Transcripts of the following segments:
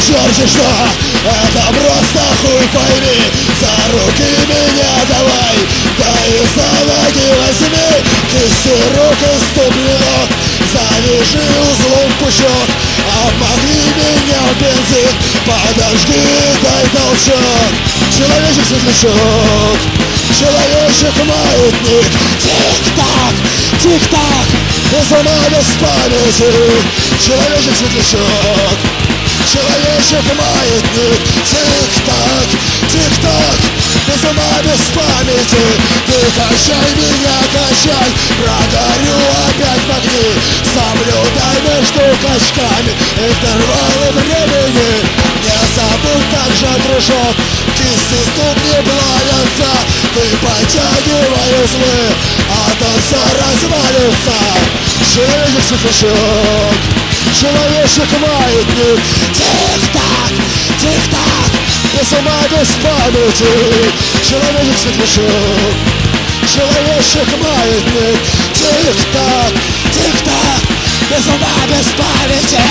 черти что, это просто хуй пойми. За руки меня давай, да и за ноги возьми. Кисти рук и ступнинок, завяжи узлом пучок. Обмакни меня в бензин, подожди, дай толчок. Человечек светлячок, человечек маятник. Тик-так, тик-так, без ума, без памяти. Человечек светлячок, человечек маятник. Тик-так, тик-так, без ума, без памяти. Ты качай меня, качай, прогорю опять в огни. Соблюдай между качками интервалы времени. Не забудь также, дружок, кисти ступни плавятся. Ты потягивай узлы, а то все развалится. Человечек светлячок, человечек маятник. Тик-так, тик-так, без ума, без памяти. Человечек светлячок, человечек маятник. Тик-так, тик-так, без ума, без памяти.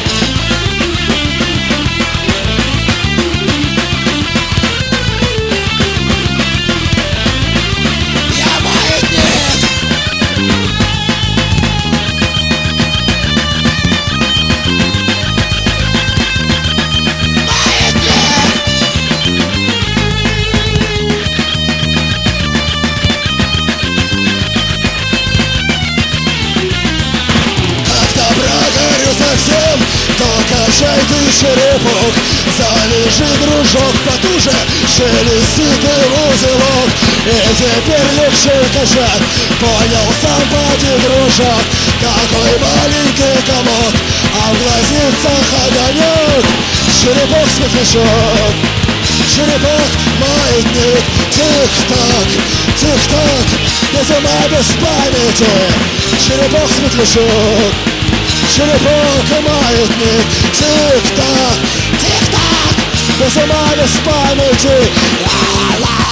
То качай ты черепок, завяжи, дружок, потуже, шелести ты в узелок. И теперь легче качать, понял сам поди, дружок. Какой маленький комок, а в глазницах огонек. Черепок светлячок, черепок маятник. Тик-так, тик-так, без ума, без памяти. Черепок светлячок, черепок и маятник. Тик-так, тик-так, без ума, без памяти. Ла-ла.